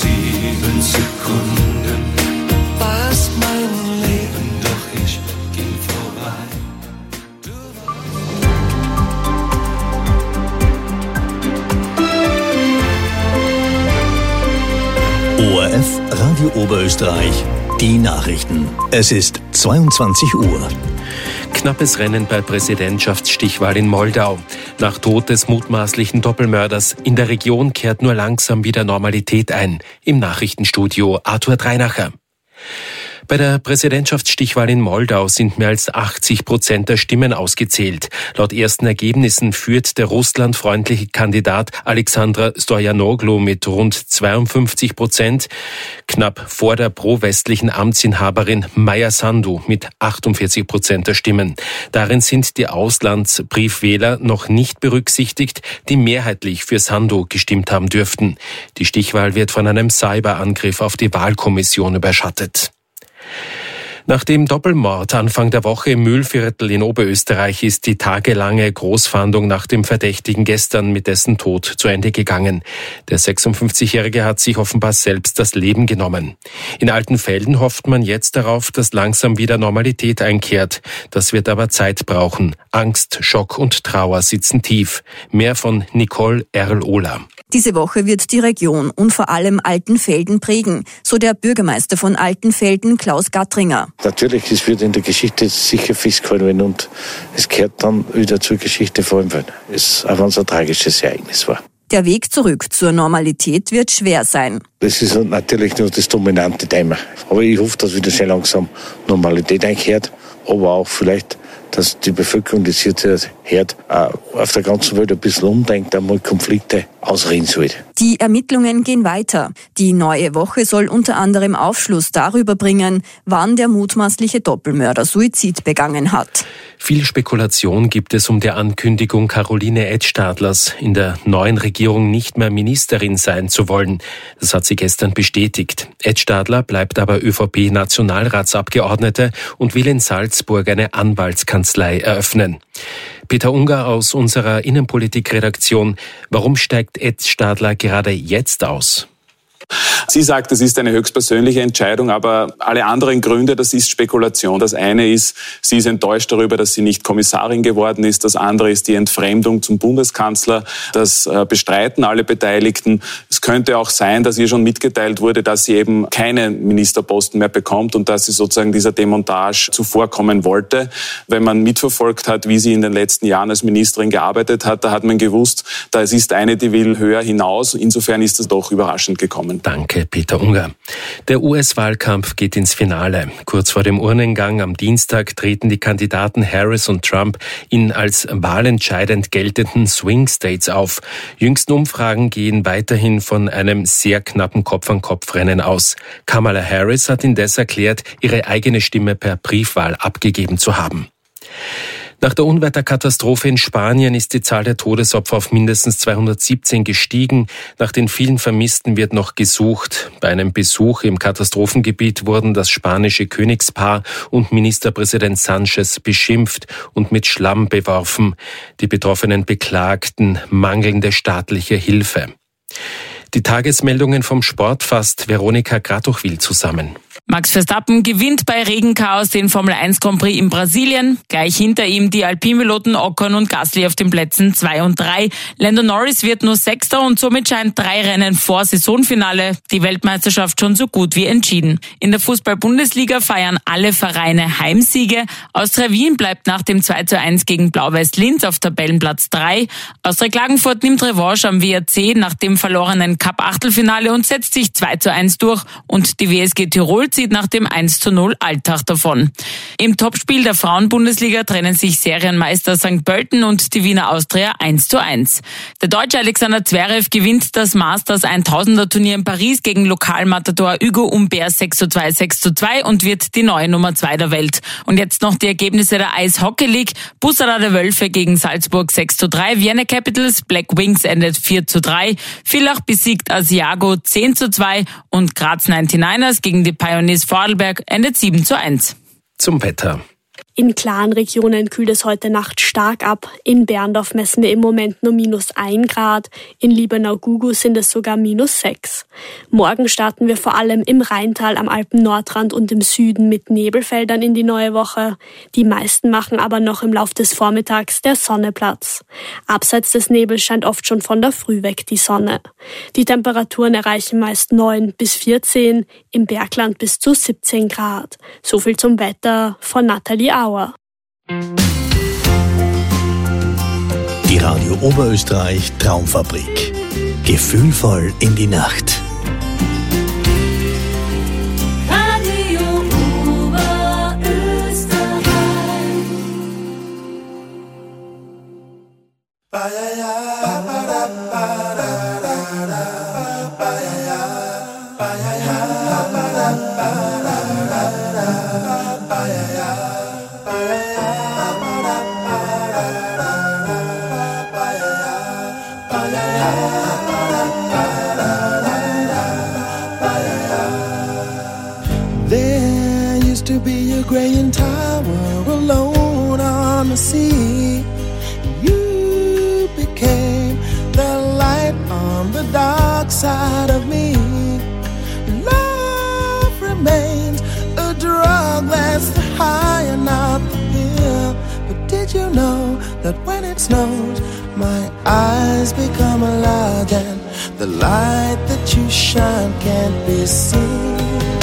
7 Sekunden war es mein Leben, doch ich ging vorbei. ORF Radio Oberösterreich, die Nachrichten. Es ist 22 Uhr. Knappes Rennen bei Präsidentschaftsstichwahl in Moldau. Nach Tod des mutmaßlichen Doppelmörders in der Region kehrt nur langsam wieder Normalität ein. Im Nachrichtenstudio Arthur Dreinacher. Bei der Präsidentschaftsstichwahl in Moldau sind mehr als 80% der Stimmen ausgezählt. Laut ersten Ergebnissen führt der russlandfreundliche Kandidat Alexandra Stoyanoglu mit rund 52%, knapp vor der pro-westlichen Amtsinhaberin Maja Sandu mit 48% der Stimmen. Darin sind die Auslandsbriefwähler noch nicht berücksichtigt, die mehrheitlich für Sandu gestimmt haben dürften. Die Stichwahl wird von einem Cyberangriff auf die Wahlkommission überschattet. Nach dem Doppelmord Anfang der Woche im Mühlviertel in Oberösterreich ist die tagelange Großfahndung nach dem Verdächtigen gestern mit dessen Tod zu Ende gegangen. Der 56-Jährige hat sich offenbar selbst das Leben genommen. In Altenfelden hofft man jetzt darauf, dass langsam wieder Normalität einkehrt. Das wird aber Zeit brauchen. Angst, Schock und Trauer sitzen tief. Mehr von Nicole Erl-Ohler. Diese Woche wird die Region und vor allem Altenfelden prägen, so der Bürgermeister von Altenfelden, Klaus Gattringer. Natürlich, es wird in der Geschichte sicher festgehalten werden und es gehört dann wieder zur Geschichte, vor allem weil es auch ein tragisches Ereignis war. Der Weg zurück zur Normalität wird schwer sein. Das ist natürlich nur das dominante Thema. Aber ich hoffe, dass wieder sehr langsam Normalität einkehrt, aber auch vielleicht, dass die Bevölkerung, die es jetzt hört, auf der ganzen Welt ein bisschen umdenkt, einmal Konflikte ausreden soll. Die Ermittlungen gehen weiter. Die neue Woche soll unter anderem Aufschluss darüber bringen, wann der mutmaßliche Doppelmörder Suizid begangen hat. Viel Spekulation gibt es um die Ankündigung Caroline Edstadlers, in der neuen Regierung nicht mehr Ministerin sein zu wollen. Das hat sie gestern bestätigt. Edstadler bleibt aber ÖVP-Nationalratsabgeordnete und will in Salzburg eine Anwaltskanzlei eröffnen. Peter Unger aus unserer Innenpolitik-Redaktion. Warum steigt Edstadler gerade jetzt aus? Sie sagt, das ist eine höchstpersönliche Entscheidung, aber alle anderen Gründe, das ist Spekulation. Das eine ist, sie ist enttäuscht darüber, dass sie nicht Kommissarin geworden ist. Das andere ist die Entfremdung zum Bundeskanzler. Das bestreiten alle Beteiligten. Es könnte auch sein, dass ihr schon mitgeteilt wurde, dass sie eben keinen Ministerposten mehr bekommt und dass sie sozusagen dieser Demontage zuvorkommen wollte. Wenn man mitverfolgt hat, wie sie in den letzten Jahren als Ministerin gearbeitet hat, da hat man gewusst, da ist eine, die will höher hinaus. Insofern ist es doch überraschend gekommen. Danke, Peter Unger. Der US-Wahlkampf geht ins Finale. Kurz vor dem Urnengang am Dienstag treten die Kandidaten Harris und Trump in als wahlentscheidend geltenden Swing States auf. Jüngsten Umfragen gehen weiterhin von einem sehr knappen Kopf-an-Kopf-Rennen aus. Kamala Harris hat indes erklärt, ihre eigene Stimme per Briefwahl abgegeben zu haben. Nach der Unwetterkatastrophe in Spanien ist die Zahl der Todesopfer auf mindestens 217 gestiegen. Nach den vielen Vermissten wird noch gesucht. Bei einem Besuch im Katastrophengebiet wurden das spanische Königspaar und Ministerpräsident Sánchez beschimpft und mit Schlamm beworfen. Die Betroffenen beklagten mangelnde staatliche Hilfe. Die Tagesmeldungen vom Sport fasst Veronika Kratochwil zusammen. Max Verstappen gewinnt bei Regenchaos den Formel 1 Grand Prix in Brasilien. Gleich hinter ihm die Alpinpiloten Ocon und Gasly auf den Plätzen 2 und 3. Lando Norris wird nur Sechster und somit scheint 3 Rennen vor Saisonfinale die Weltmeisterschaft schon so gut wie entschieden. In der Fußball-Bundesliga feiern alle Vereine Heimsiege. Austria Wien bleibt nach dem 2:1 gegen Blau-Weiß Linz auf Tabellenplatz 3. Austria Klagenfurt nimmt Revanche am WRC nach dem verlorenen Cup-Achtelfinale und setzt sich 2:1 durch und die WSG Tirol zieht nach dem 1:0 Alltag davon. Im Topspiel der Frauen-Bundesliga trennen sich Serienmeister St. Pölten und die Wiener Austria 1:1. Der Deutsche Alexander Zverev gewinnt das Masters 1000er Turnier in Paris gegen Lokalmatador Hugo Humbert 6:2, 6:2 und wird die neue Nummer 2 der Welt. Und jetzt noch die Ergebnisse der Eishockey League. Bussard der Wölfe gegen Salzburg 6:3, Vienna Capitals Black Wings endet 4:3, Villach besiegt Asiago 10:2 und Graz 99ers gegen die Pioneers Vorarlberg endet 7:1. Zum Wetter. In klaren Regionen kühlt es heute Nacht stark ab. In Berndorf messen wir im Moment nur -1 Grad. In Liebenau-Gugu sind es sogar -6. Morgen starten wir vor allem im Rheintal, am Alpen-Nordrand und im Süden mit Nebelfeldern in die neue Woche. Die meisten machen aber noch im Lauf des Vormittags der Sonne Platz. Abseits des Nebels scheint oft schon von der Früh weg die Sonne. Die Temperaturen erreichen meist 9 bis 14, im Bergland bis zu 17 Grad. So viel zum Wetter von Nathalie Auer. Die Radio Oberösterreich Traumfabrik. Gefühlvoll in die Nacht. Radio Oberösterreich. There used to be a graying tower alone on the sea. You became the light on the dark side of me. Love remains a drug that's the high and not the pill. But did you know that when it snows, my eyes become large and the light that you shine can't be seen?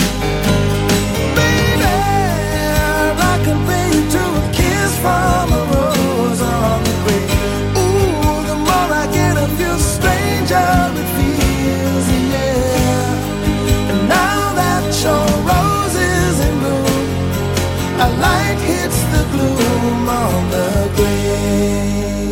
Compare you to a kiss from a rose on the grave. Ooh, the more I get of you, stranger it feels, yeah. And now that your rose is in bloom, a light hits the gloom on the grave.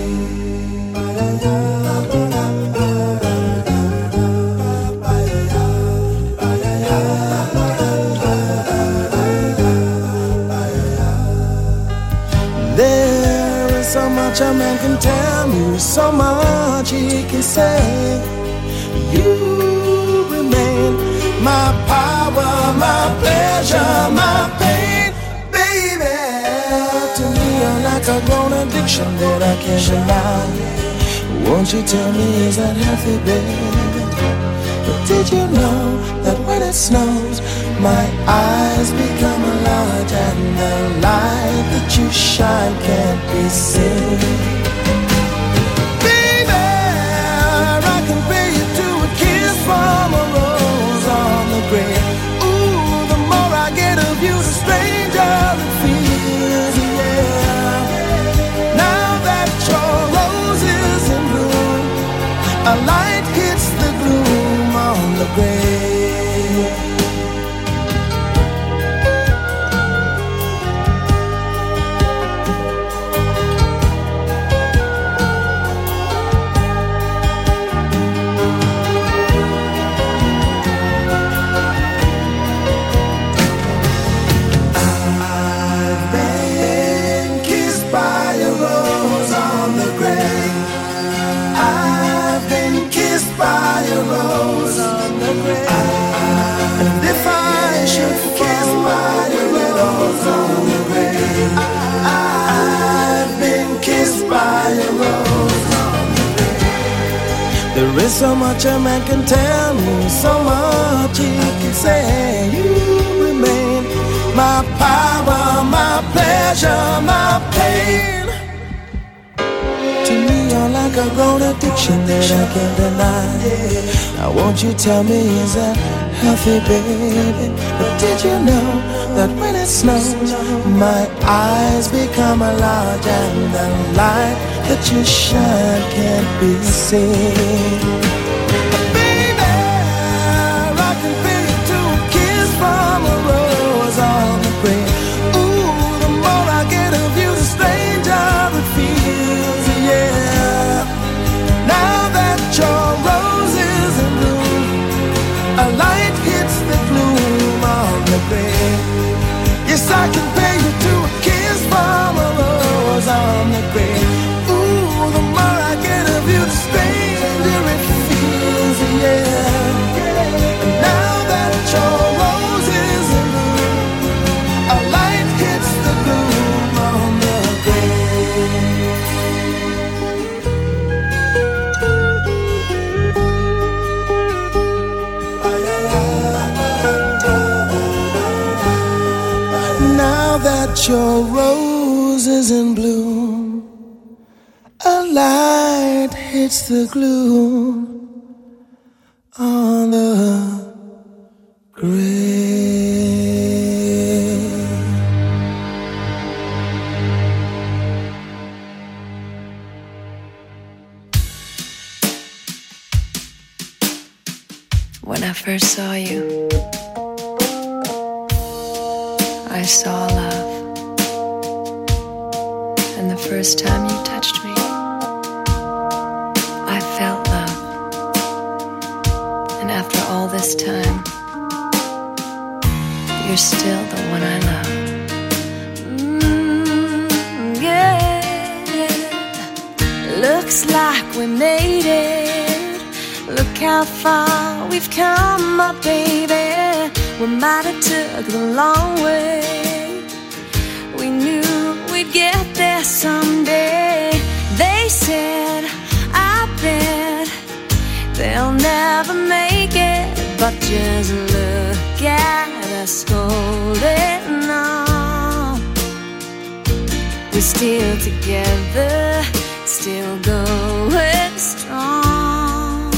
So much a man can tell me, so much he can say. You remain my power, my pleasure, my pain, baby. To me you're like a grown addiction that I can't deny. Won't you tell me, is that healthy, baby? But did you know that when it snows, my eyes become large and the light that you shine can't be seen? Baby, I compare you to a kiss from a rose on the grave. Ooh, the more I get of you, the stranger it feels, yeah. Now that your rose is in bloom, a light hits the gloom on the grave. There is so much a man can tell me, so much he can say. You remain my power, my pleasure, my pain. To me you're like a grown addiction that I can't deny. Now won't you tell me, is that healthy, baby? But did you know that when it snows, my eyes become large and the light that you shine can't be seen? Baby, I compare you to a kiss from a rose on the grave. Ooh, the more I get of you, the stranger it feels, yeah. Now that your rose is in bloom, a light hits the gloom on the grave. Yes, I compare you to a kiss from a rose on the grave. Ooh, the more I get of you, the stranger it feels. your roses in bloom. A light hits the glue on the grave. When I first saw you, I saw love. And the first time you touched me, I felt love. And after all this time, you're still the one I love. Yeah. Looks like we made it. Look how far we've come, my baby. We might have took the long way. We knew we'd get there someday. They said, I bet they'll never make it. But just look at us holding on. We're still together, still going strong.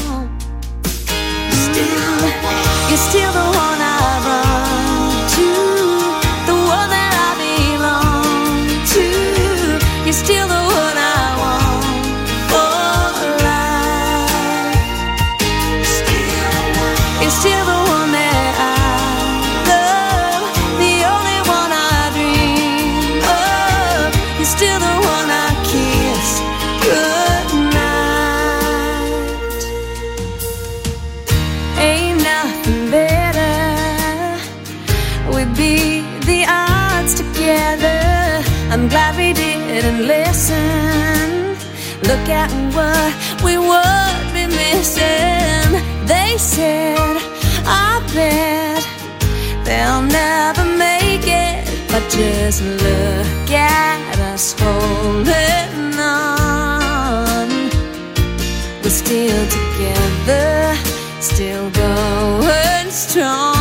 You're still the one I run to, the one that I belong to. You're still the one I want for life. You're still the one that I love, the only one I dream of. You're still the one I kiss goodnight. Ain't nothing better. We beat the odds together. I'm glad we didn't listen. Look at what we would be missing. They said, I bet they'll never make it. But just look at us holding on. We're still together, still going strong.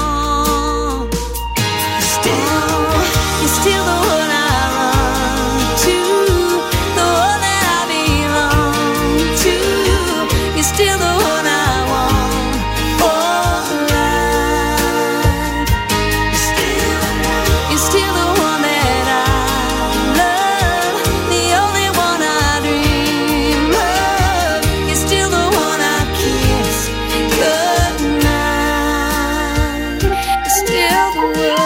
You're still the one I run to, the one that I belong to. You're still the one I want for life. You're still the one that I love, the only one I dream of. You're still the one I kiss goodnight. You're still the one.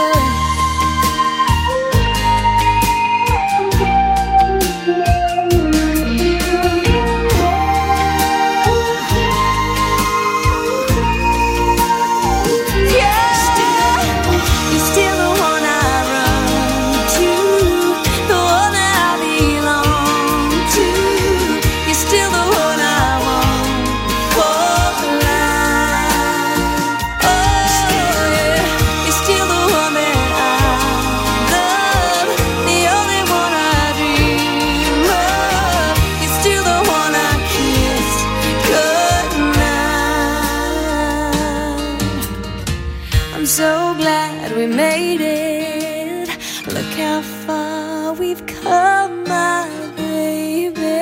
So glad we made it. Look how far we've come, my baby.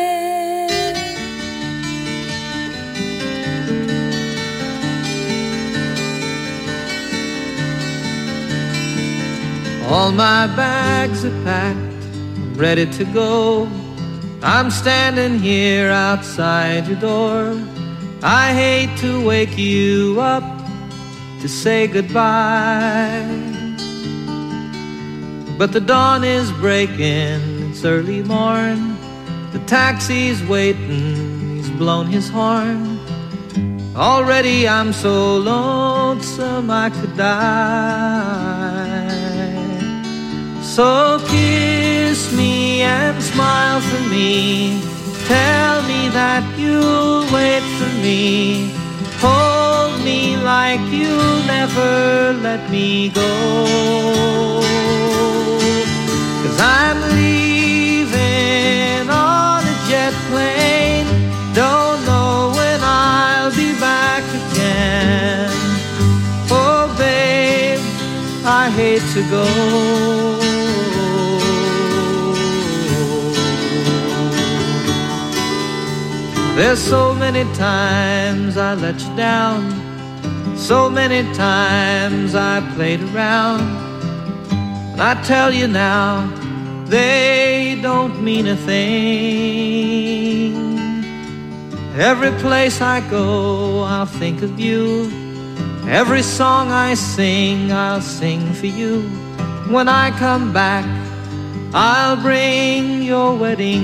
All my bags are packed, I'm ready to go. I'm standing here outside your door. I hate to wake you up to say goodbye, but the dawn is breaking, it's early morn. The taxi's waiting, he's blown his horn. Already I'm so lonesome I could die. So kiss me and smile for me. Tell me that you'll wait for me. Hold me like you'll never let me go. 'Cause I'm leaving on a jet plane. Don't know when I'll be back again. Oh babe, I hate to go. There's so many times I let you down, so many times I played around. And I tell you now, they don't mean a thing. Every place I go, I'll think of you. Every song I sing, I'll sing for you. When I come back, I'll bring your wedding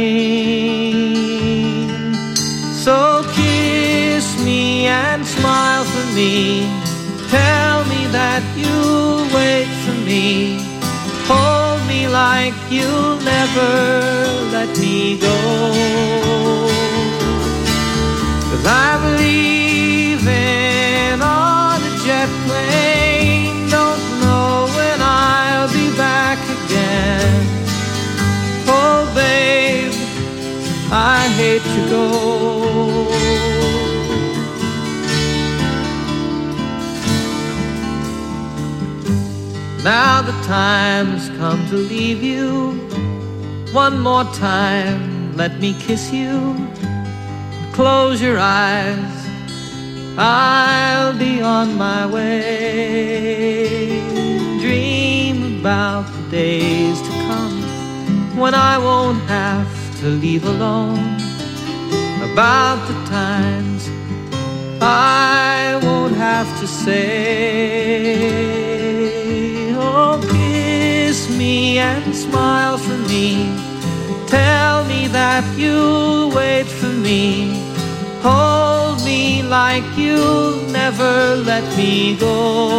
ring. So kiss me and smile for me. Tell me that you'll wait for me. Hold me like you'll never let me go. 'Cause I'm leaving on a jet plane. Don't know when I'll be back again. Oh babe, I hate to go. Now the time's come to leave you. One more time, let me kiss you. Close your eyes, I'll be on my way. Dream about the days to come when I won't have to leave alone. About the times I won't have to say. Oh, kiss me and smile for me. Tell me that you'll wait for me. Hold me like you'll never let me go.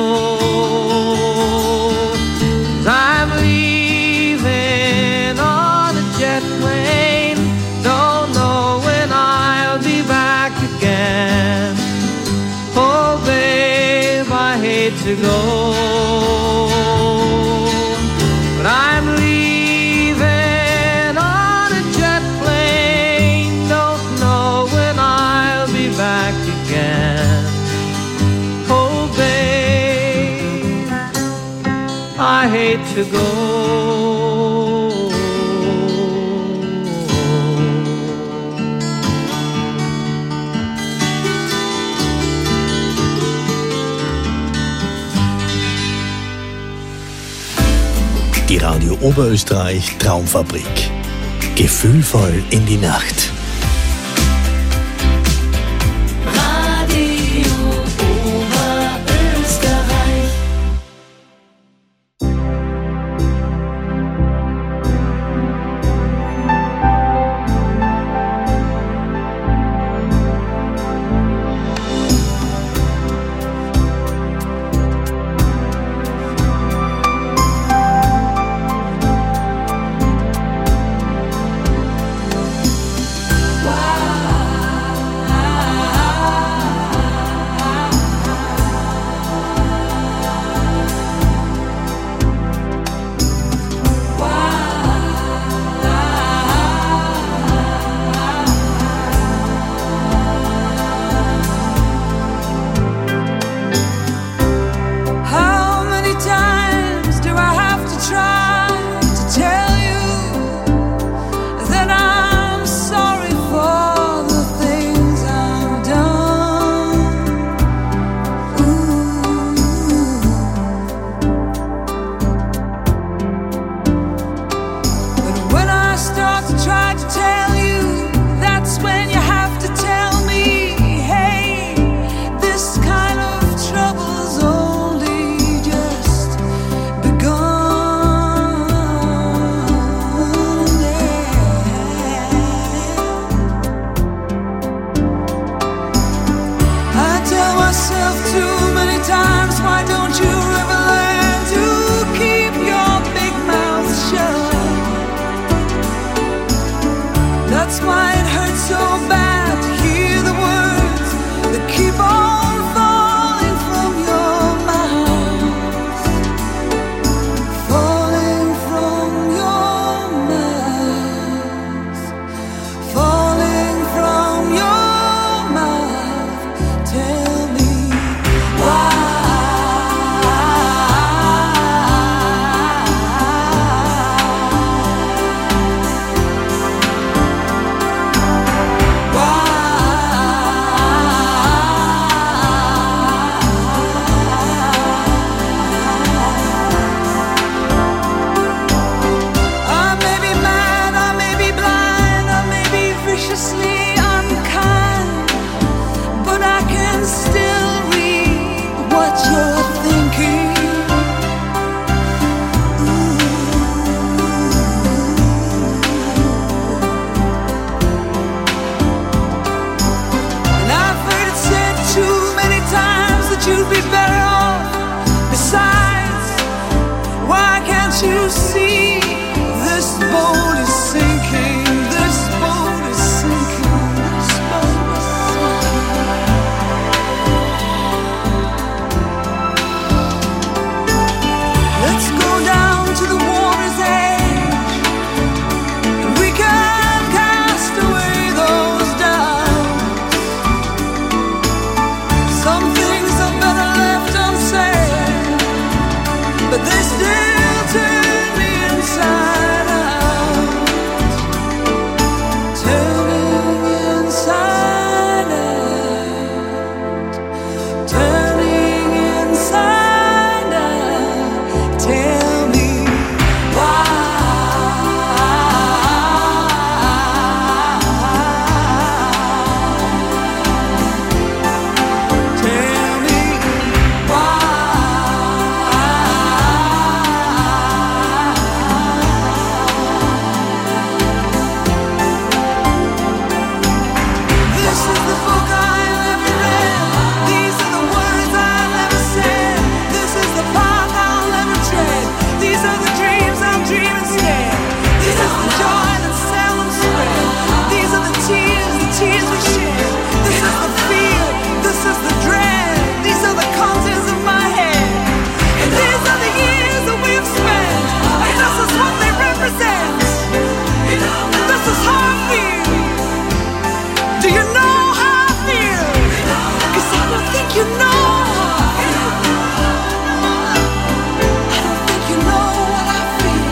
'Cause I'm leaving on a jet plane. Don't know when I'll be back again. Oh babe, I hate to go, but I'm leaving on a jet plane. Don't know when I'll be back again. Oh babe, I hate to go. Die Radio Oberösterreich Traumfabrik. Gefühlvoll in die Nacht. Radio Oberösterreich. but they still turn me inside out. Turning inside out. Turning inside out. Tell me why. Tell me why. This is the book I never read. These are the words I never said. This is the path I'll never tread. These are the dreams I'm dreaming scared. This is the joy that's seldom spread. These are the tears we share. This is the fear, this is the dread. These are the contents of my head. And these are the years that we've spent. And this is what they represent. This is how I feel. Do you know how I feel? 'Cause I don't think you know how I feel. I don't think you know what I feel.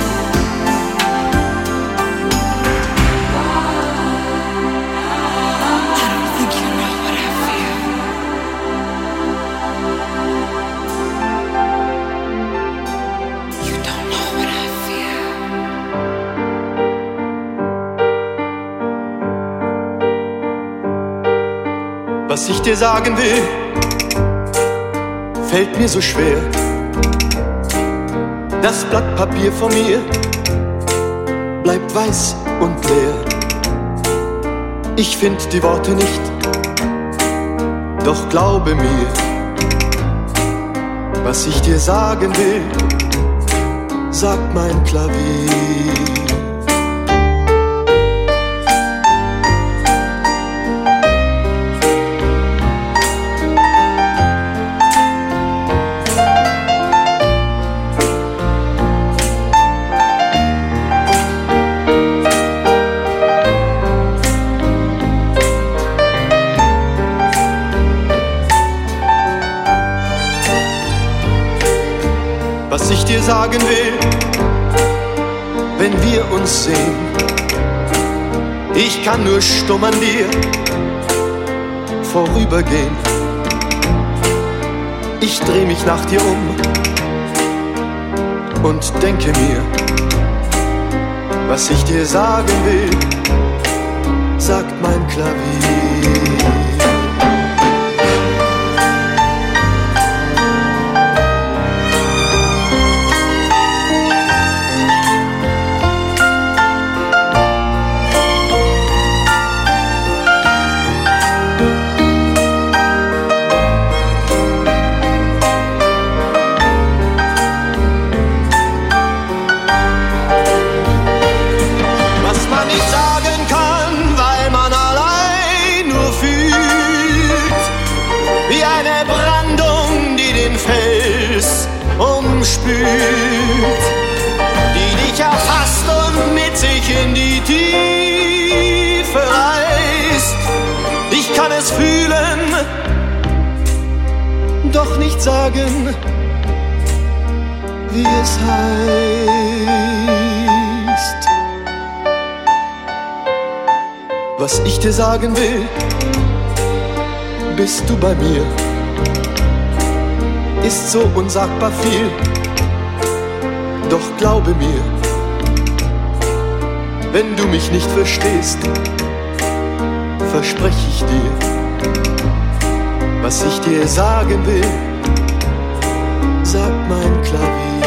I don't think you know what I feel. You don't know what I feel. Was ich dir sagen will, fällt mir so schwer. Das Blatt Papier vor mir bleibt weiß und leer. Ich find die Worte nicht, doch glaube mir, was ich dir sagen will, sagt mein Klavier. Was ich dir sagen will, wenn wir uns sehen, ich kann nur stumm an dir vorübergehen. Ich dreh mich nach dir um und denke mir, was ich dir sagen will, sagt mein Klavier. Umspült, die dich erfasst und mit sich in die Tiefe reißt. Ich kann es fühlen, doch nicht sagen, wie es heißt. Was ich dir sagen will, bist du bei mir. Ist so unsagbar viel, doch glaube mir, wenn du mich nicht verstehst, verspreche ich dir, was ich dir sagen will, sagt mein Klavier.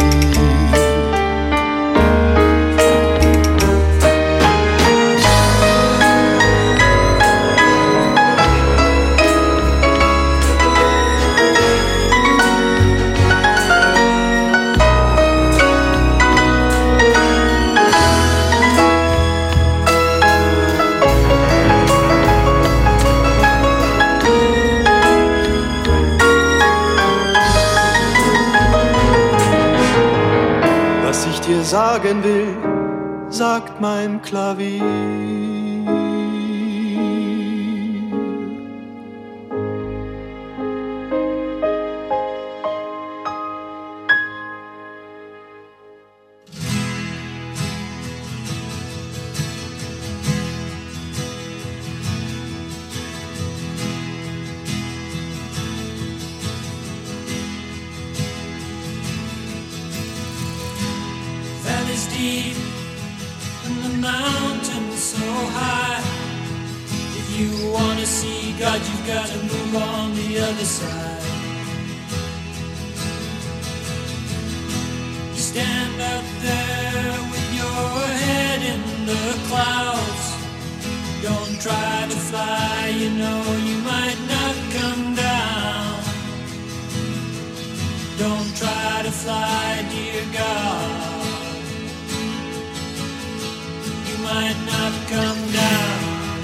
Sagen will, sagt mein Klavier. deep and the mountain so high. If you want to see God, you've got to move on the other side. You stand up there with your head in the clouds. Don't try to fly, you know you might not come down. Don't try to fly, dear God. You might not come down.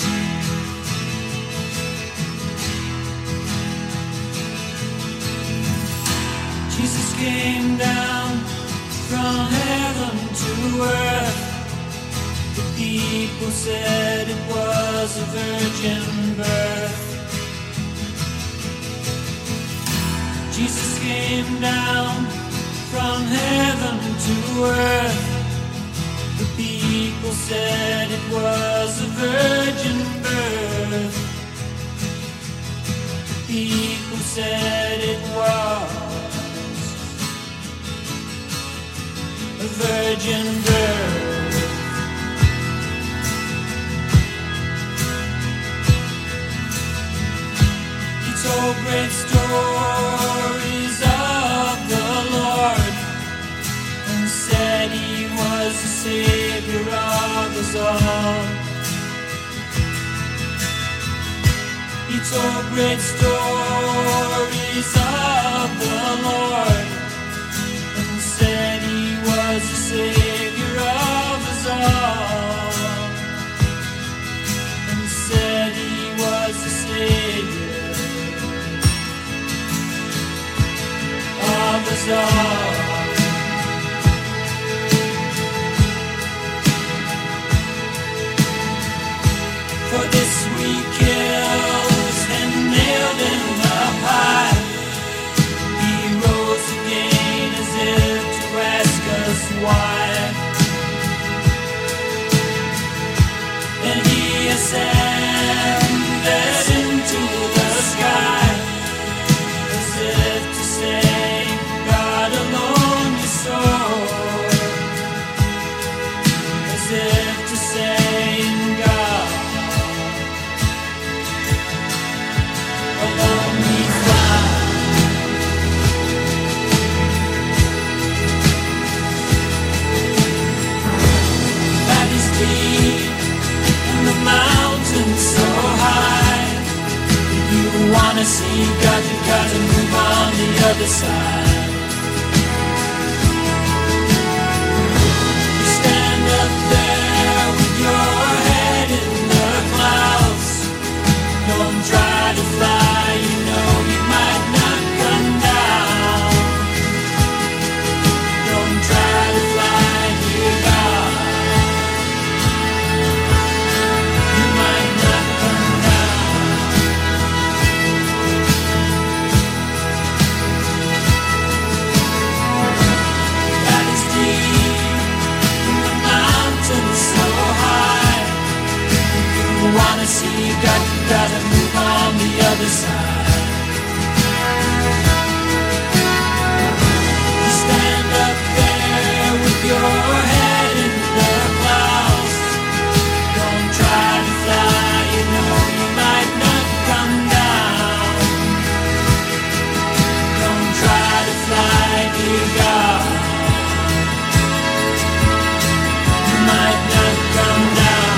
Jesus came down from heaven to earth. The people said it was a virgin birth. Jesus came down from heaven to earth. The people said it was a virgin birth. The people said it was a virgin birth. He told great stories of the Lord and said he was the Savior of us all. He told great stories of the Lord and said he was the Savior of us all. And said he was the Savior of us all. For this we killed and nailed him up high. He rose again as if to ask us why. And he ascended into the sky as if to say, God alone is soul. As if to say, God alone we fly. Valleys deep and the mountains so high. If you wanna see God, you gotta move on the other side. You stand up there with your head in the clouds. Don't try to fly, you know you might not come down. Don't try to fly, dear God. You might not come down. That is deep and the mountains so high. If you wanna see God, you gotta move on the other side. You stand up there with your head in the clouds. Don't try to fly, you know you might not come down. Don't try to fly, dear God. You might not come down.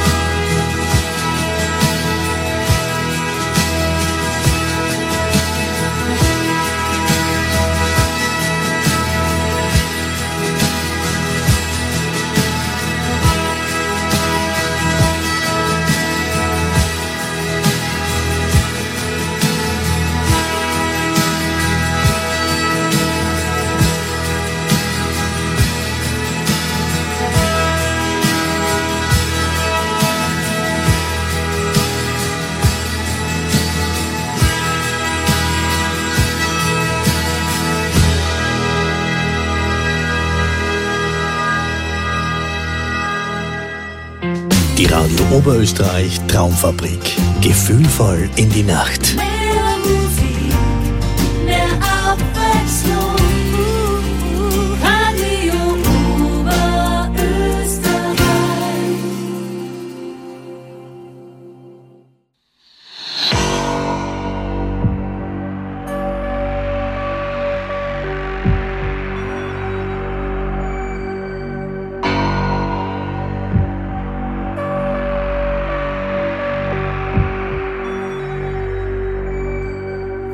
Die Radio Oberösterreich Traumfabrik. Gefühlvoll in die Nacht. Mehr Musik, mehr Abwechslung. Radio Oberösterreich.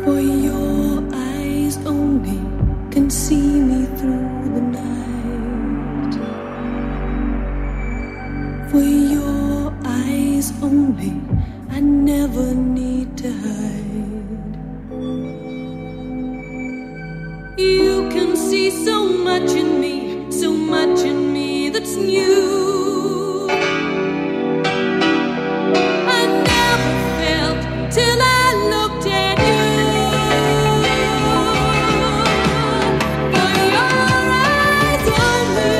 For your eyes only can see me through the night. For your eyes only, I never need to hide. You can see so much in me that's new. I never felt till I looked at you. For your eyes only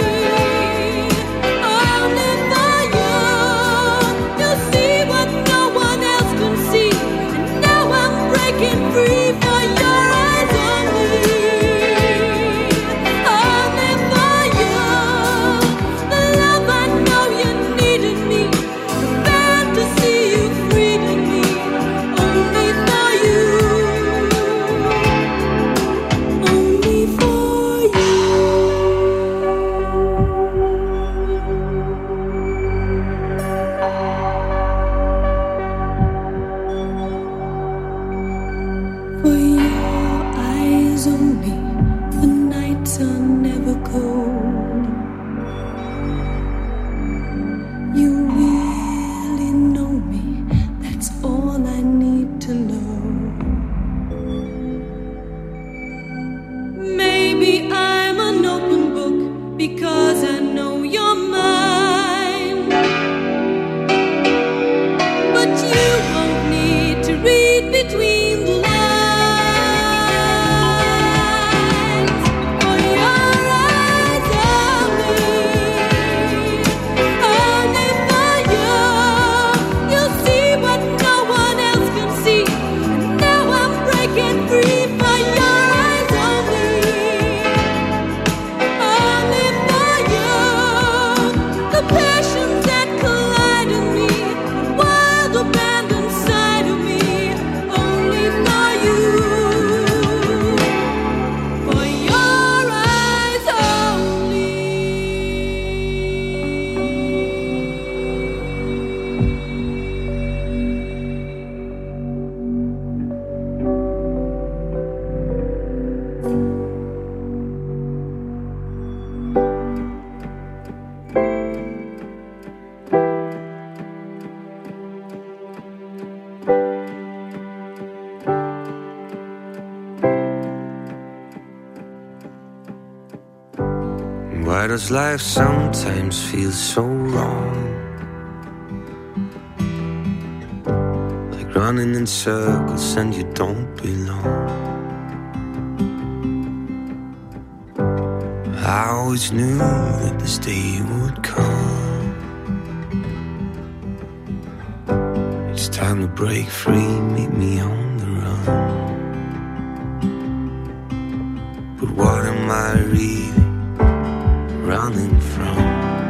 for you. You see what no one else can see, and now I'm breaking free. For your eyes only for you. The love I know you needed me, the fantasy you freed me, only for you, only for you. For your eyes only, the nights are never cold. You really know me, that's all I need to know. Maybe I'm an open book because I know you're mine. But you won't need to read between the lines. For your eyes only for you. You'll see what no one else can see, and now I'm breaking free. For your eyes only for you. The passions that collide in me, wild abandon inside of me, only for you. For your eyes only. Why does life sometimes feel so wrong? Like running in circles and you don't belong. I always knew that this day would come. It's time to break free, meet me on the run. But what am I really running from?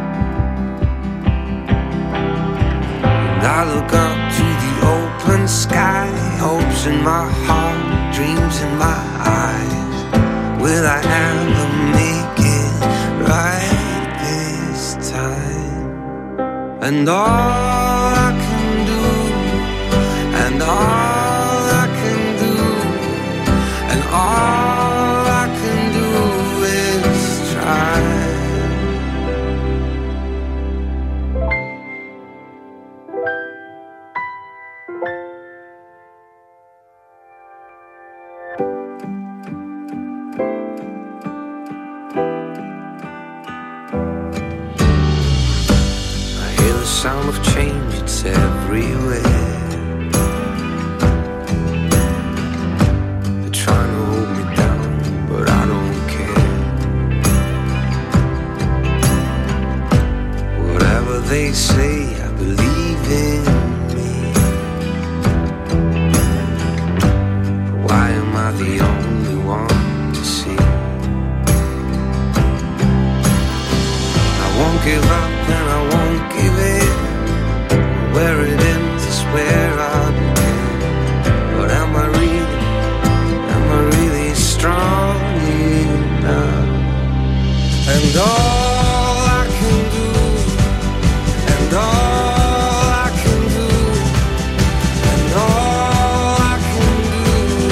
And I look up to the open sky, hopes in my heart, dreams in my eyes. Will I ever make it right this time? And all I can do, and all I can do, and all I can do is try. Sound of change, it's everywhere. They're trying to hold me down, but I don't care. Whatever they say, I believe in me. Why am I the only one to see? I won't give up and I won't give in. Where it ends is where I begin. But am I really strong enough? And all I can do, and all I can do, and all I can do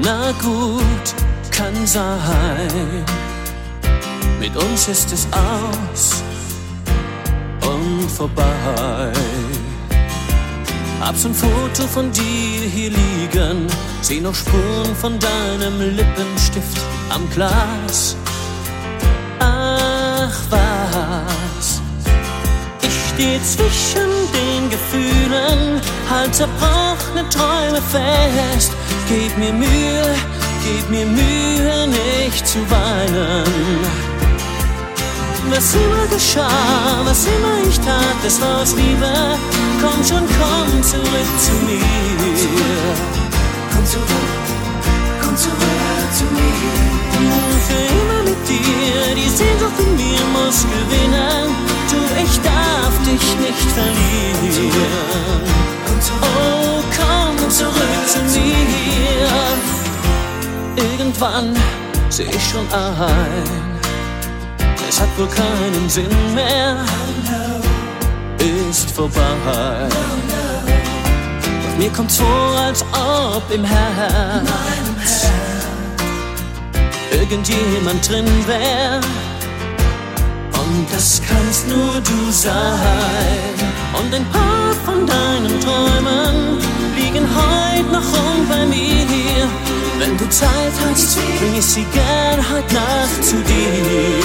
Na gut, kann sein. Mit uns ist es aus und vorbei. Hab's ein Foto von dir hier liegen, seh noch Spuren von deinem Lippenstift am Glas. Ach was, ich steh zwischen den Gefühlen, halt zerbrochene Träume fest. Gib mir Mühe, nicht zu weinen. Was immer geschah, was immer ich tat, das war aus Liebe. Komm schon, komm zurück zu mir. Komm zurück zu mir. Für immer mit dir, die Sehnsucht in mir muss gewinnen. Du, ich darf dich nicht verlieren. Oh, komm zurück zu mir. Irgendwann seh ich schon ein, es hat wohl keinen Sinn mehr, ist vorbei. Doch mir kommt's vor, als ob im Herz irgendjemand drin wär. Und das kannst nur du sein. Und ein paar von deinen Träumen liegen heute noch rum bei mir. Wenn du Zeit hast, bring ich sie gern heute Nacht zu dir.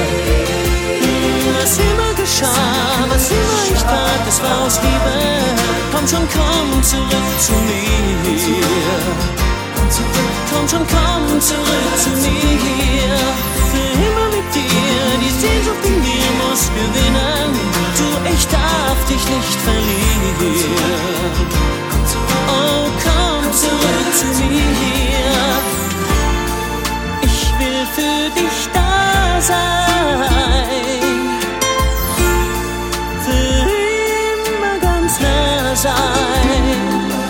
Was immer geschah, was immer ich tat, das war aus Liebe. Komm schon, komm zurück zu mir. Komm schon, komm zurück zu mir. Für immer mit dir, die Sehnsucht in mir muss gewinnen. Du, ich darf dich nicht verlieren. Oh, komm zurück zu mir. Ich will für dich da sein. Für immer ganz nah sein.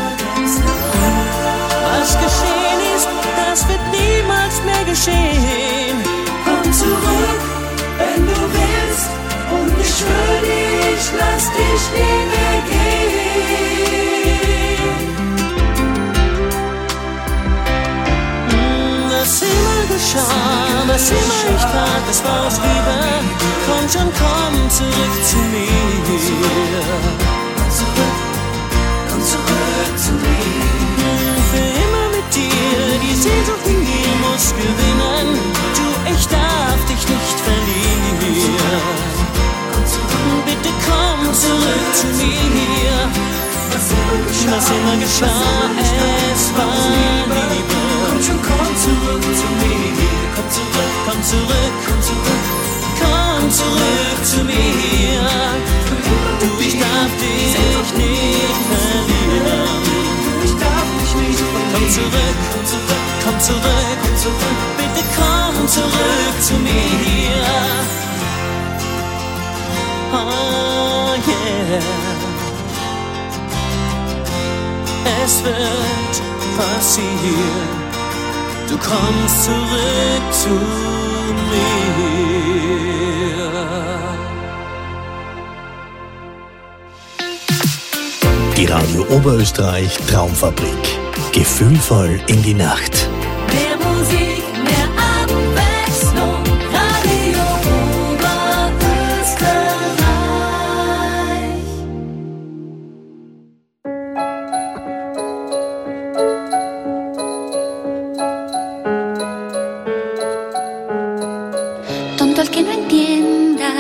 Was geschehen ist, das wird niemals mehr geschehen. Komm zurück, wenn du willst. Und ich schwöre dir, ich lass dich nie mehr gehen. Was immer geschah, was immer ich tat, das war aus Liebe. Komm schon, komm zurück zu mir. Komm zurück zu mir. Für immer mit dir, die Sehnsucht in mir muss gewinnen. Du, ich darf dich nicht verlieren. Bitte komm zurück zu mir. Was immer geschah, es war Liebe. Komm schon, komm zurück zu mir. Komm zurück, komm zurück, komm zurück. Komm zurück zu mir. Du, ich darf dich nicht verlieren. Komm zurück, komm zurück, komm zurück, komm zurück. Bitte komm zurück zu mir. Oh yeah. Es wird passieren. Du kommst zurück zu mir. Die Radio Oberösterreich Traumfabrik. Gefühlvoll in die Nacht. Mehr Musik, mehr Abwechslung. Radio Oberösterreich. Tonto el que no entienda,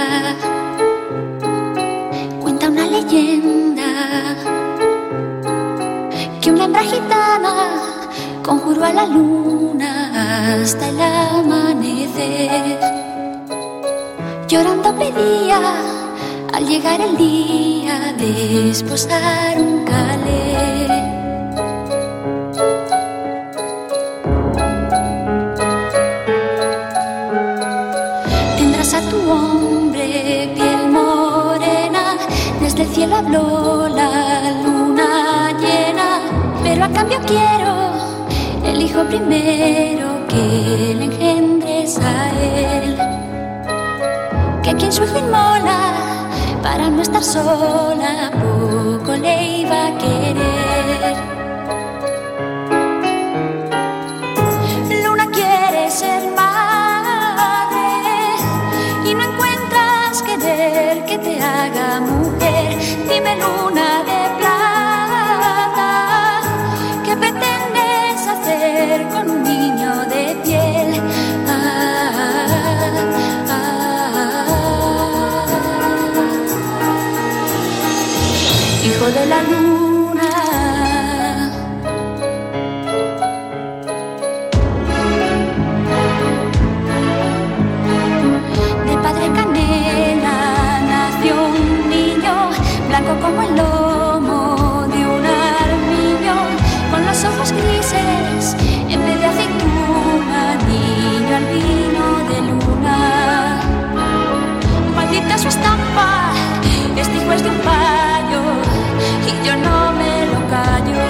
cuenta una leyenda que una hembra gitana conjuró a la luna hasta el amanecer. Llorando pedía al llegar el día de esposar un calé. Tendrás a tu hombre piel morena, desde el cielo habló la luna llena, pero a cambio quiero el hijo primero que le engendres a él. Que quien su hijo inmola para no estar sola, poco le iba a querer. Dime luna de plata, ¿qué pretendes hacer con un niño de piel? Hijo de la luna, de padre canela nació un niño, blanco como el lomo de un armiño, con los ojos grises en vez de aceituna, niño albino de luna. Maldita su estampa, este hijo es de un payo y yo no me lo callo.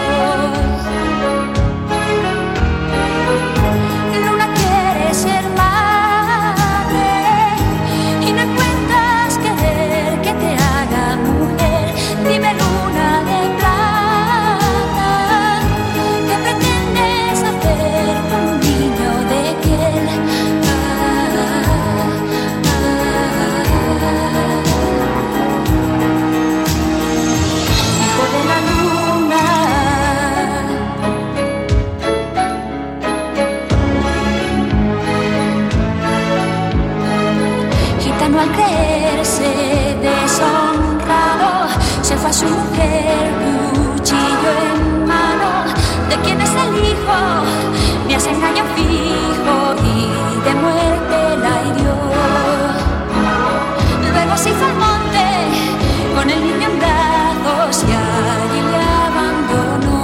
Luna quiere ser madre y no encuentras querer que te haga mujer. Dime luna de plata, ¿qué pretendes hacer con un niño de piel? Hijo de la luna, gitano al creerse deshonrado, se fue a su mujer, cuchillo en mano. ¿De quién es el hijo? Me hace engaño fijo y de muerte la hirió. Luego se hizo al monte con el niño en brazos y allí le abandonó.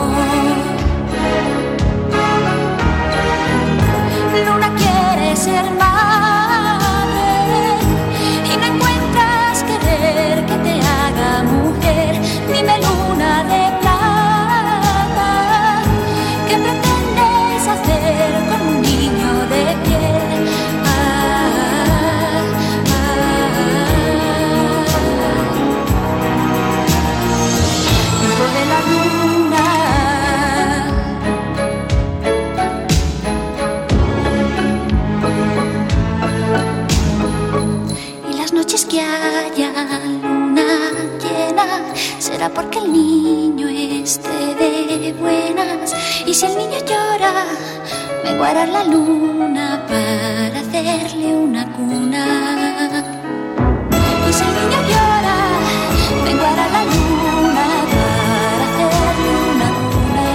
Luna quiere ser madre y no encuentras querer que te haga mujer. Dime luna de plata, ¿qué pretendes hacer con un niño de piel? Hijo de la luna, y las noches que haya luna llena será porque el niño esté de buenas. Y si el niño llora, me guardará la luna para hacerle una cuna. Y si el niño llora, me guardará la luna para hacerle una cuna.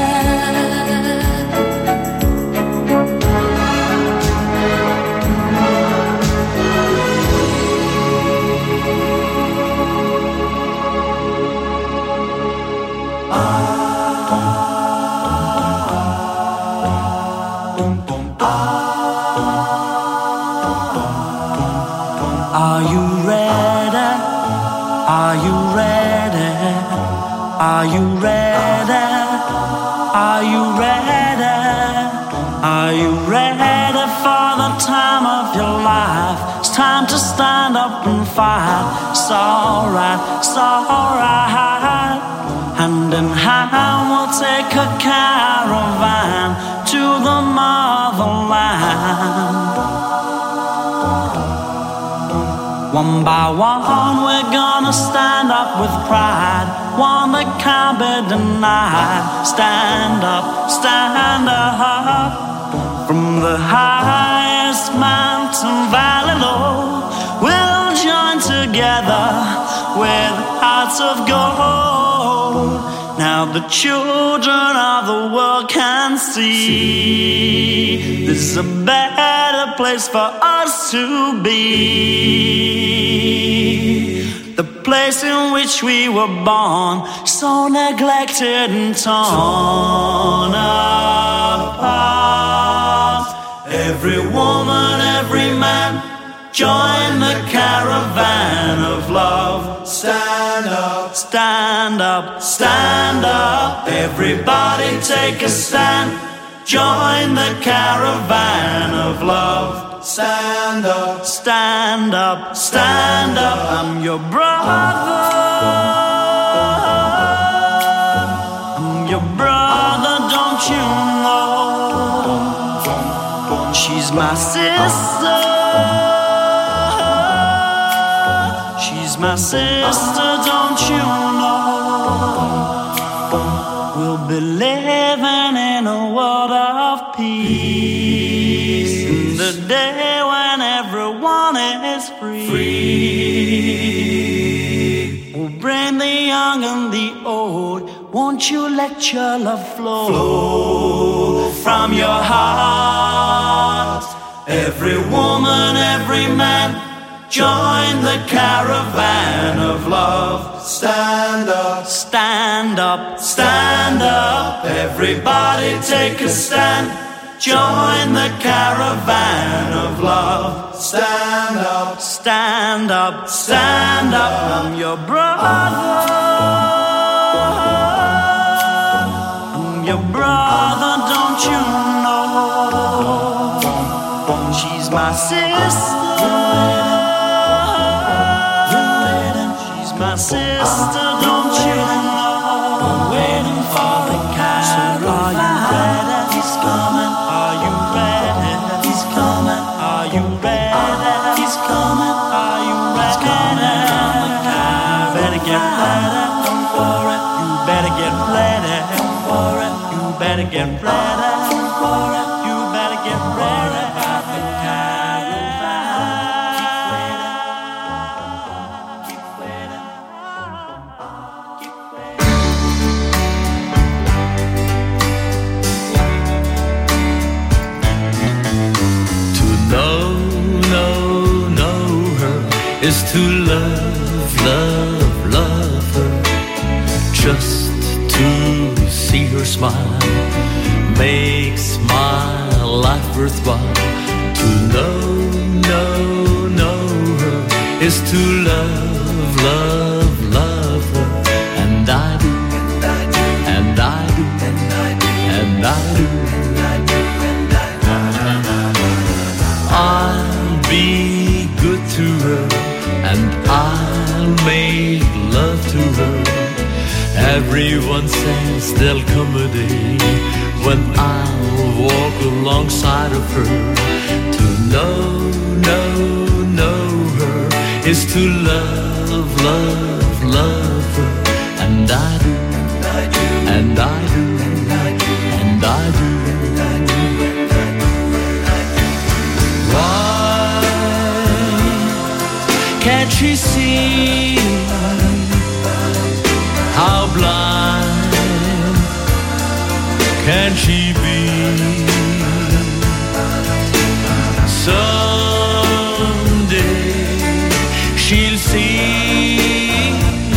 Are you ready? Are you ready? Are you ready? Are you ready? Are you ready for the time of your life? It's time to stand up and fight. It's alright, it's alright. Hand in hand we'll take a caravan to the motherland. One by one we're gonna stand up with pride, one that can't be denied. Stand up, stand up. From the highest mountain valley low, we'll join together with hearts of gold. Now the children of the world can see this is a better place for us to be. The place in which we were born, so neglected and torn apart. Every woman, every man, join the caravan of love. Stand up, stand up, stand up. Everybody take a stand. Join the caravan of love. Stand up, stand up, stand up. I'm your brother. I'm your brother, don't you know? She's my sister. She's my sister, don't you know? We'll be living in a world of peace, in the day when everyone is free. We'll bring the young and the old. Won't you let your love flow from your heart? Every woman, every man, join the caravan of love. Stand up, stand up, stand up. Everybody take a stand. Join the caravan of love. Stand up, stand up, stand up. I'm your brother. I'm your brother, don't you know? She's my sister. She's my sister, don't you know? Waiting for the caravan. So are you ready? He's coming. Are you ready? He's coming. Are you ready? He's coming. Are you ready? Better get ready for it. You better get ready for it. You better get ready for it. You better get ready. Is to love, love, love her. Just to see her smile makes my life worthwhile. To know her is to love, love, love her. And I do, and I do, and I do. I'll be good to her, and I'll make love to her. Everyone says there'll come a day when I'll walk alongside of her. To know her is to love, love, love her. And I do, and I do, and I do. Can't she see how blind can she be? Someday she'll see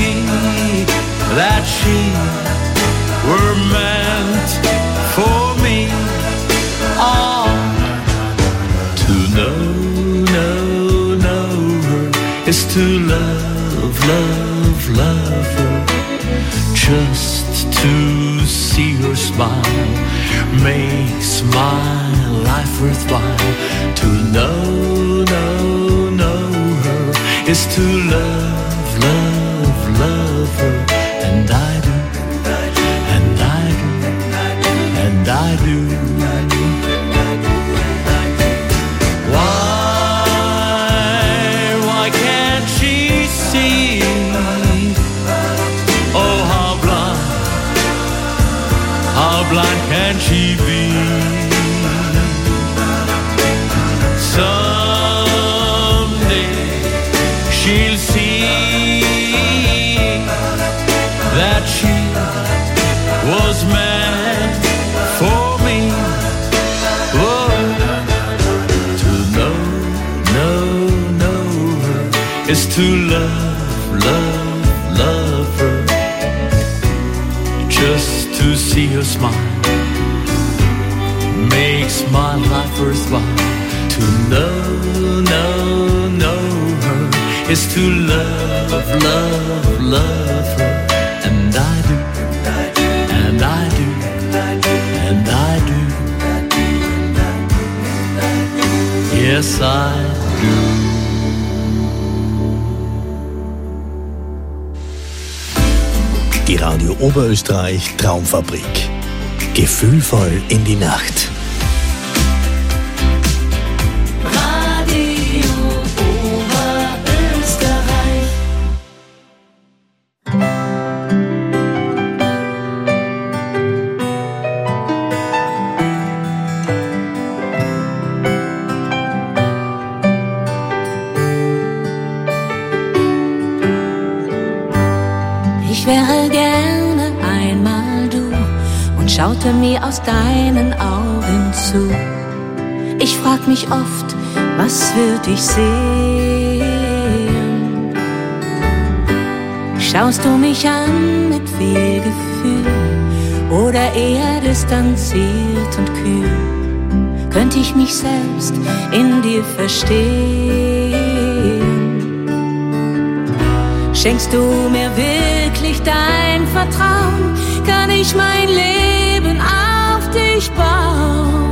that she were meant for me. Oh, to know is to love, love, love her. Just to see her smile makes my life worthwhile. To know her is to love, love, love her. And I do, and I do, and I do. Oh, how blind can she be? Someday she'll see that she was meant for me. Oh, to know her is to love, love her. Just to see her smile makes my life worthwhile. To know her is to love, love, love her. And I do, and I do, and I do. Yes, I do. Die Radio Oberösterreich Traumfabrik. Gefühlvoll in die Nacht. Radio Oberösterreich. wäre gerne einmal du und schaute mir aus deinen Augen zu. Ich frag mich oft, was würd ich sehen? Schaust du mich an mit viel Gefühl oder eher distanziert und kühl? Könnte ich mich selbst in dir verstehen? Schenkst du mir wirklich dein Vertrauen? Kann ich mein Leben auf dich bauen?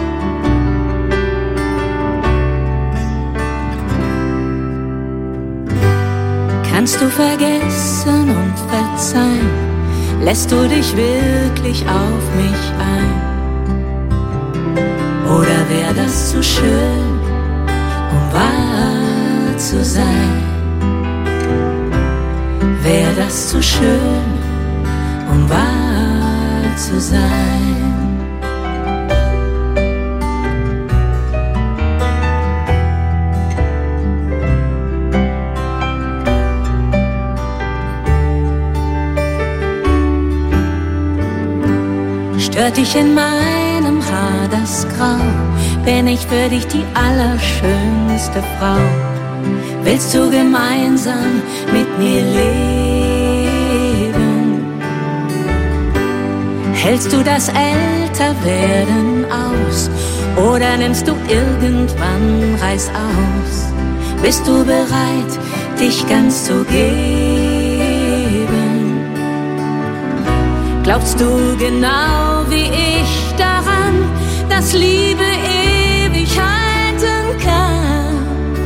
Kannst du vergessen und verzeihen? Lässt du dich wirklich auf mich ein? Oder wär das zu schön, um wahr zu sein? Wär das zu schön, um wahr zu sein? Stört dich in meinem Haar das Grau? Bin ich für dich die allerschönste Frau? Willst du gemeinsam mit mir leben? Hältst du das Älterwerden aus? Oder nimmst du irgendwann Reiß aus? Bist du bereit, dich ganz zu geben? Glaubst du genau wie ich daran, dass Liebe ewig halten kann?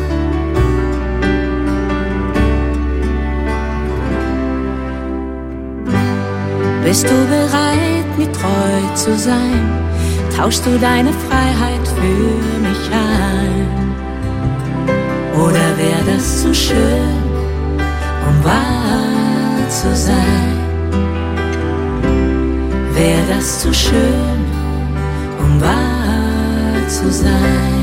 Bist du bereit, mir treu zu sein? Tauschst du deine Freiheit für mich ein? Oder wär das zu schön, um wahr zu sein? Wär das zu schön, um wahr zu sein?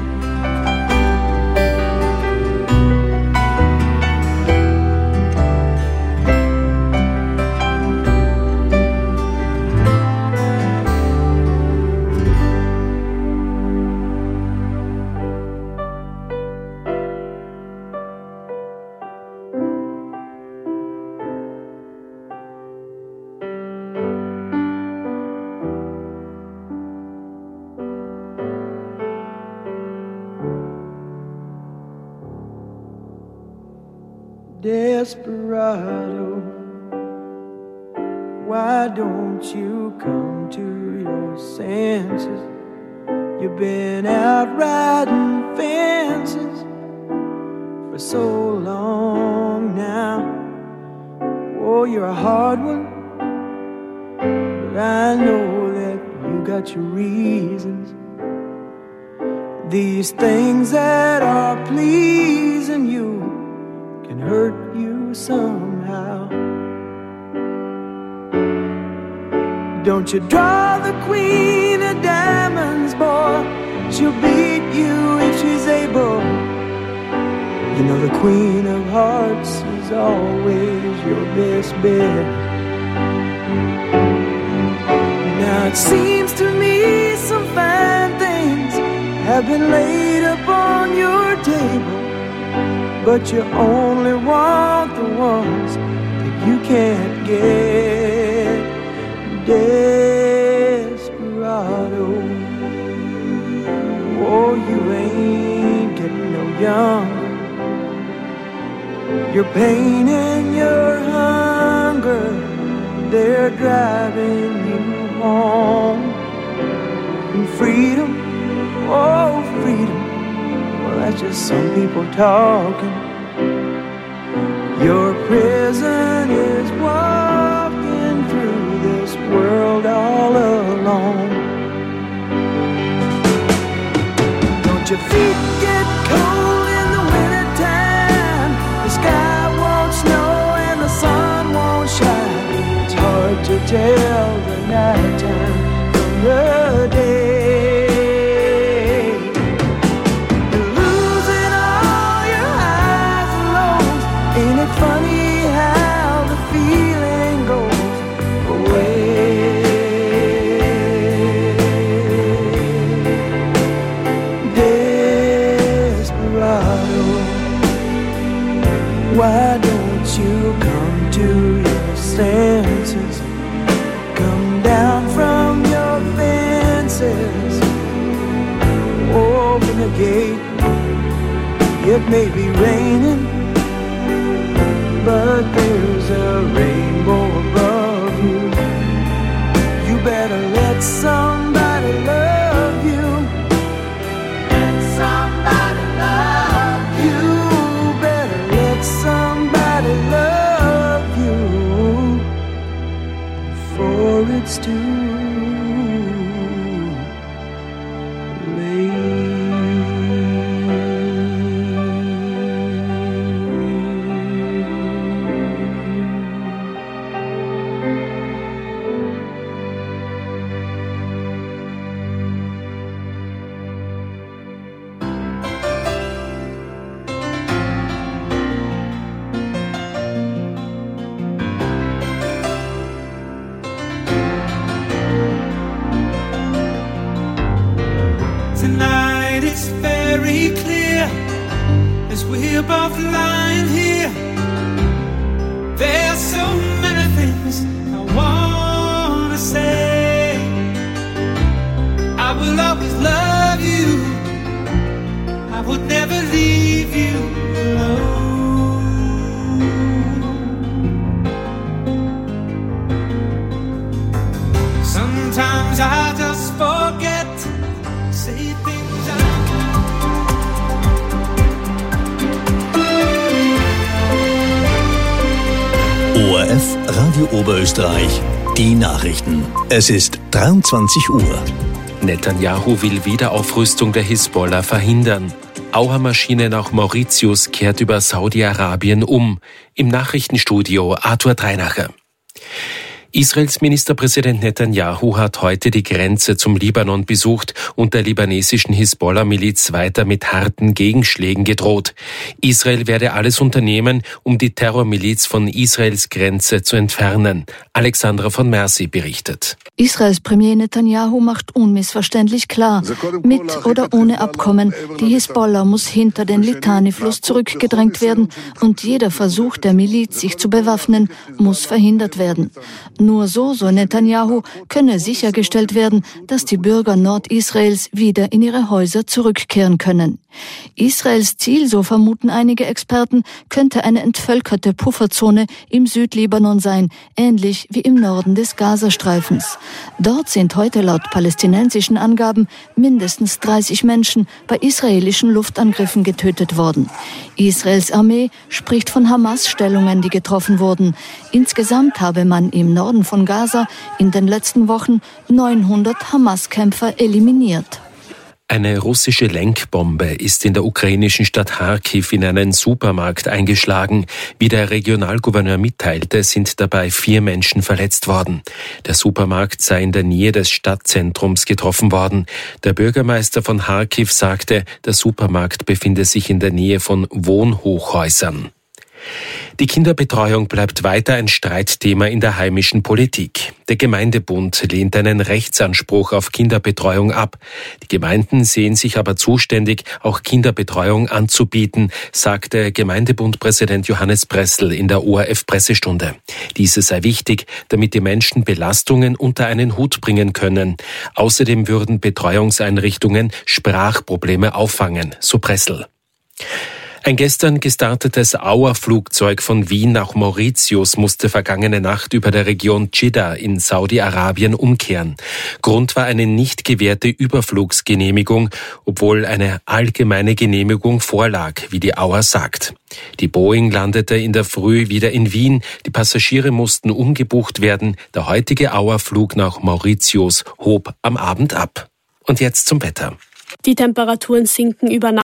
Desperado, why don't you come to your senses? You've been out riding fences for so long now. Oh, you're a hard one, but I know that you got your reasons. These things that are pleasing you can hurt you somehow. Don't you draw the queen of diamonds, boy. She'll beat you if she's able. You know the queen of hearts is always your best bet. Now it seems to me some fine things have been laid upon your table, but you only want the ones that you can't get. Desperado, oh, you ain't getting no younger. Your pain and your hunger, they're driving you home. And freedom, oh, freedom, well, that's just some people talking. Your prison is walking through this world all alone. Don't your feet get cold in the wintertime? The sky won't snow and the sun won't shine. It's hard to tell the nighttime from the day. Funny how the feeling Why don't you come to your senses? Come down from your fences. Open the gate. It may be raining, but there's a rainbow above you. You better let somebody love you. Let somebody love you. Better let somebody love you before it's too late. Tonight it's very clear as we're both lying here. There's so many things I wanna say. I will always love you. I would never leave you alone. Sometimes I just forget. ORF Radio Oberösterreich, die Nachrichten. Es ist 23 Uhr. Netanyahu will Wiederaufrüstung der Hisbollah verhindern. Auermaschine nach Mauritius kehrt über Saudi-Arabien um. Im Nachrichtenstudio Arthur Dreinacher. Israels Ministerpräsident Netanyahu hat heute die Grenze zum Libanon besucht und der libanesischen Hisbollah-Miliz weiter mit harten Gegenschlägen gedroht. Israel werde alles unternehmen, um die Terrormiliz von Israels Grenze zu entfernen. Alexandra von Mercy berichtet. Israels Premier Netanyahu macht unmissverständlich klar, mit oder ohne Abkommen, die Hisbollah muss hinter den Litani-Fluss zurückgedrängt werden und jeder Versuch der Miliz, sich zu bewaffnen, muss verhindert werden. Nur so Netanyahu, könne sichergestellt werden, dass die Bürger Nordisraels wieder in ihre Häuser zurückkehren können. Israels Ziel, so vermuten einige Experten, könnte eine entvölkerte Pufferzone im Südlibanon sein, ähnlich wie im Norden des Gazastreifens. Dort sind heute laut palästinensischen Angaben mindestens 30 Menschen bei israelischen Luftangriffen getötet worden. Israels Armee spricht von Hamas-Stellungen, die getroffen wurden. Insgesamt habe man im Norden von Gaza in den letzten Wochen 900 Hamas-Kämpfer eliminiert. Eine russische Lenkbombe ist in der ukrainischen Stadt Kharkiv in einen Supermarkt eingeschlagen. Wie der Regionalgouverneur mitteilte, sind dabei 4 Menschen verletzt worden. Der Supermarkt sei in der Nähe des Stadtzentrums getroffen worden. Der Bürgermeister von Kharkiv sagte, der Supermarkt befinde sich in der Nähe von Wohnhochhäusern. Die Kinderbetreuung bleibt weiter ein Streitthema in der heimischen Politik. Der Gemeindebund lehnt einen Rechtsanspruch auf Kinderbetreuung ab. Die Gemeinden sehen sich aber zuständig, auch Kinderbetreuung anzubieten, sagte Gemeindebundpräsident Johannes Pressl in der ORF-Pressestunde. Diese sei wichtig, damit die Menschen Belastungen unter einen Hut bringen können. Außerdem würden Betreuungseinrichtungen Sprachprobleme auffangen, so Pressl. Ein gestern gestartetes Auer-Flugzeug von Wien nach Mauritius musste vergangene Nacht über der Region Dschidda in Saudi-Arabien umkehren. Grund war eine nicht gewährte Überflugsgenehmigung, obwohl eine allgemeine Genehmigung vorlag, wie die Auer sagt. Die Boeing landete in der Früh wieder in Wien. Die Passagiere mussten umgebucht werden. Der heutige Auer-Flug nach Mauritius hob am Abend ab. Und jetzt zum Wetter. Die Temperaturen sinken über Nacht.